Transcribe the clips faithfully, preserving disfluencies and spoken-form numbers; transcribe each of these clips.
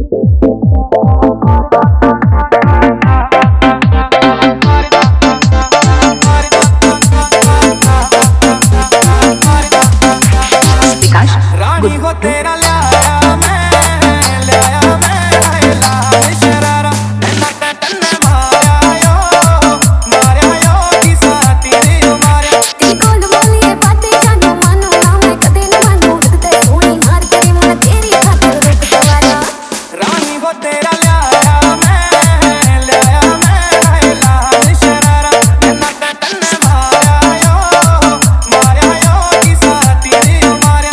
रानी हो तेरा लाया मैं लाया मैं लाल शरारा नन्ना टन्ना मारा यो मारा यो किसा तेरे मारा तेरी कोल बोलिए बातें जानो मानो ना मैं कदे न मानो ते सोनी मार के मन तेरी खातिर रुक सवारा रानी हो तेरा लाया मैं लाया मैं लाल शरारा नन्ना टन्ना मारा यो मारा यो किसा तेरे मारा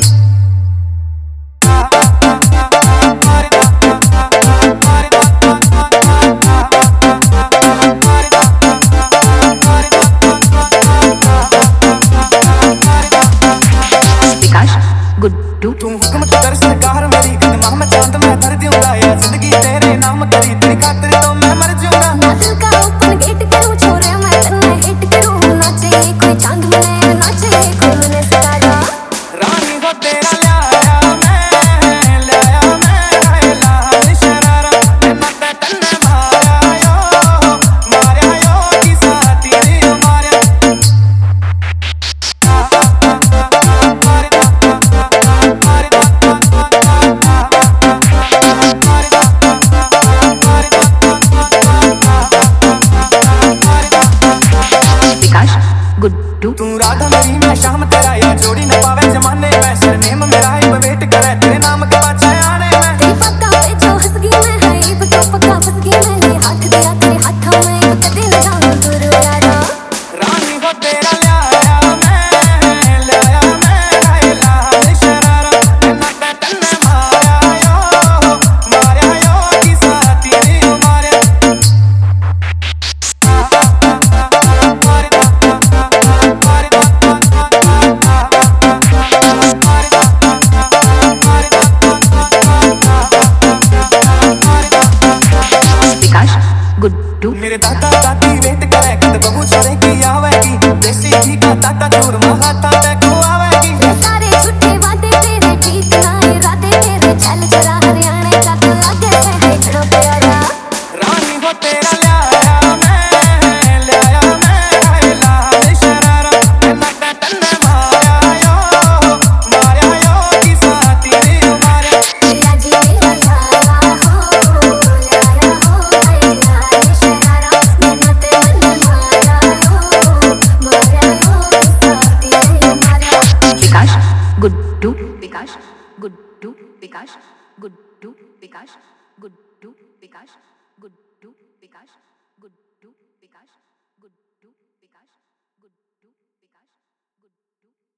गुड्डू तू हुक्म तो कर सरकार मेरी कदम में चांद मैं धर दूंगा या जिंदगी तेरे नाम करी तेरी खातिर तो मैं मर जाऊंगा ना दिल का ओपन गेट करूं छोरे मैं तन्ने हिट करूं नाचे कोई चांद में नाचे कोई मैंने सितारा रानी हो तेरा लाया मैं लाया मैं लाल शरारा नन्ना टन्ना मारा यो मारा यो किसा तेरे मारा गुड्डू तू राधा मेरी मैं शाम तेरा या जोड़ी न पावे जमाने में सरनेम मेरा ही वेट करे तेरे नाम के बादशाह आने में तेरी पक्का पे जो हंस गई मैं है पक्का पक्का फंस गई मैं हाथ दिया तेरे हाथों में कदे न जाऊं दूर यारा रानी हो तेरा लाया मैं लाया मैं लाल शरारा नन्ना टन्ना मारा यो मारा यो किसा तेरे मारा गुड्डू मेरे दादा दादी वेट करे कद बहू छोरे की आवेगी देसी घी का ताता चूरमा खाता ते को आवेगी सारे झूठे वादे तेरे ठीक ना इरादे तेरे चल चला हरियाणा का तो आगे से देखना प्यारा रानी हो तेरा लाया मैं लाया मैं लाल शरारा नन्ना टन्ना मारा यो मारा यो किसा तेरे मारा तेरा जी मेरा यारा हो लाया हो लाल शरारा मैंने ते मन मारा हो मारा हो साथी मारा विकास गुड्डू विकास गुड्डू विकास गुड्डू विकास गुड्डू विकास गुड्डू विकास गुड्डू विकास गुड्डू विकास गुड्डू विकास गुड्डू